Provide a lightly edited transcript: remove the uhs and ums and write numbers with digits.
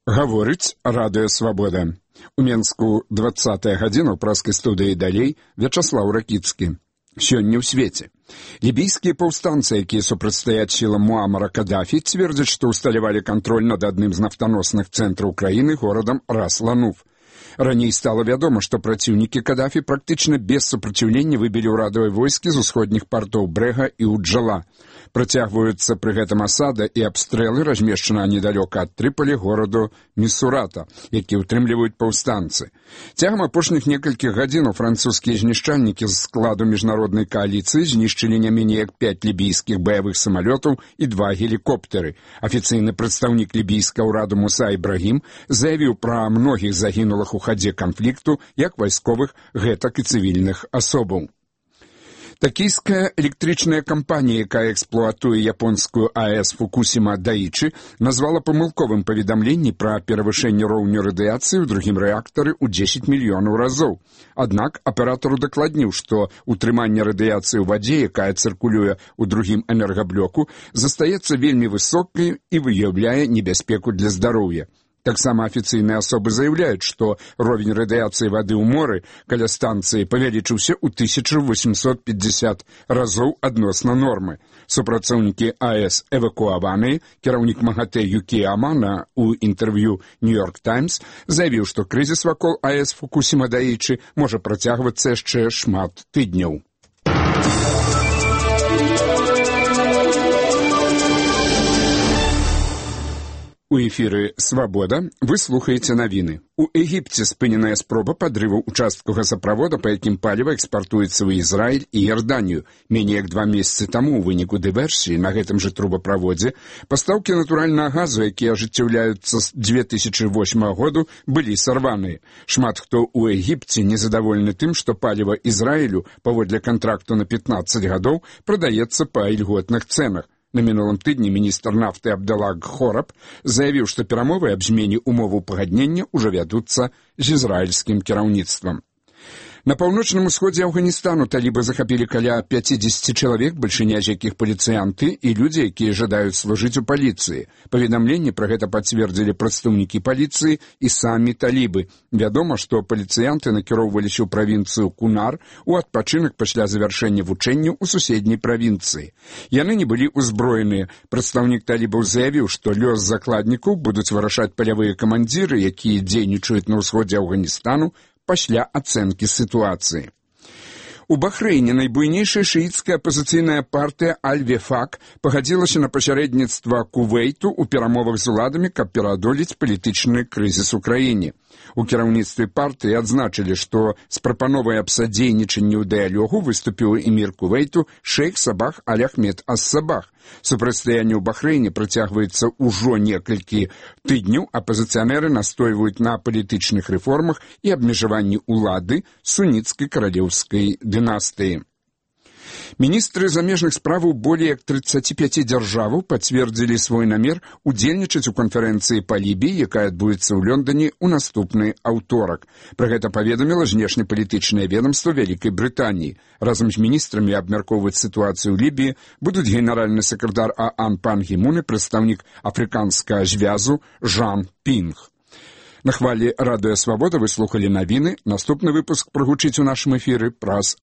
Гаворыць Радыё Свабода. У Менску 20-я гадзіна ў праскай студыі далей Вячаслаў Ракіцкі. Сёння ў свеце. Лібійскія паўстанцы, якія супрацьстаяць сілам Муамара Кадафі, цвердзяць, што ўсталявалі кантроль над адным з нафтаносных цэнтраў краіны горадам Рас-Лануф. Раней стала вядома, што праціўнікі Кадафі практычна без супраціўлення выбілі ўрадавыя войскі з усходніх партоў Брэга і Уджала. Працягваюцца пры гэтым асада і абстрэлы, размешчаныя недалёка ад Трыполі гораду Місурата, які ўтрымліваюць паўстанцы. Цягам апошніх некалькіх гадзінаў французскія знішчальнікі з складу міжнароднай кааліцыі знішчылі не меней як 5 лібійскіх баявых самалётаў і 2 гелікоптэры. Афіцыйны прадстаўнік лібійскага ўраду Муса Ібрагім заявіў пра многіх загінулых у хадзе канфлікту як вайсковых, гэтак і цывільных асобаў. Такійская электрычная кампанія, якая эксплуатуе японскую АЭС Фукусіма Даічы, назвала памылковым паведамленні пра перавышэнне роўню радыяцыі ў другім рэактары ў 10 мільёнаў разоў. Аднак аператар удакладніў, што утрыманне радыяцыі ў вадзе, якая цыркулюе ў другім энергаблоку, застаецца вельмі высокай і выяўляе небяспеку для здароўя. Таксама афіцыйныя асобы заяўляюць, што ровень радыяцыі вады ў моры каля станцыі павялічыўся ў 1850 разоў адносна нормы. Супрацоўнікі АЭС эвакуаваныя, кіраўнік МАГАТЭ Юкіяма ў інтэрв'ю «Нью-Йорк Таймс» заявіў, што крызіс вакол АЭС Фукусіма Даічы можа працягвацца яшчэ шмат тыдняў. У эфіры «Свабода» вы слухаеце навіны. У Егіпце спыненая спроба падрыву участку газаправода, па якім паліва экспартуецца ў Ізраіль і Ярданію. Меней як 2 месяцы таму ў выніку дыверсіі на гэтым жа трубаправодзе пастаўкі натуральнага газу, якія ажыццяўляюцца з 2008 году, былі сарваныя. Шмат хто ў Егіпце незадаволены тым, што паліва Ізраілю паводле кантракту на 15 гадоў прадаецца па ільготных цэнах. На мінулым тыдні міністр нафты Абдалла Гхораб заявіў, што перамовы аб змене умоваў пагаднення ўжо вядуцца з ізраільскім кіраўніцтвам. На паўночным усходзе Афганістану талібы захапілі каля 50 чалавек, большыня з якіх паліцыянты і людзі, якія жадаюць служыць у паліцыі. Паведамленне пра гэта пацвердзілі прадстаўнікі паліцыі і самі талібы. Вядома, што паліцыянты накіроўваліся ў правінцыю Кунар у адпачынак пасля завяршэння вучэнняў у суседняй правінцыі. Яны не былі ўзброеныя. Прадстаўнік талібаў заявіў, што лёс закладнікаў будуць вырашаць палявыя камандзіры, якія дзейнічаюць на ўсходзе Афганістану, пасля ацэнкі сітуацыі. У Бахрэйне найбуйнейшая шыіцкая апазіцыйная партыя Аль-Вефак пагадзілася на пасярэдніцтва Кувейту ў перамовах з уладамі, каб пераадолець палітычны крызіс у краіне. У кіраўніцтве партыі адзначылі, што з прапановай аб садзейнічанні ў дыялогу выступіў эмір Кувейту шэйх Сабах Аль-Ахмед ас-Сабах. Супрацьстаянне ў Бахрэйне працягваецца ўжо некалькі тыдняў. Апазіцыянеры настойваюць на палітычных рэформах і абмежаванні ўлады суніцкай каралеўскай дынастыі. Міністры замежных справаў болей як 35 дзяржаваў пацвердзілі свой намер удзельнічаць у канферэнцыі па Лібіі, якая адбудзецца ў Лондоне ў наступны аўторак. Пра гэта паведаміла знешнепалітычнае ведамства Вялікай Брытаніі. Разам з міністрамі абмяркоўваць сітуацыю ў Лібіі будуць генеральны сакратар ААН Пан Гі-мун і прадстаўнік афрыканскага звязу Жан Пінг. На хвалі Радыё Свабода вы слухалі навіны. Наступны выпуск прагучыць у нашым эфіры праз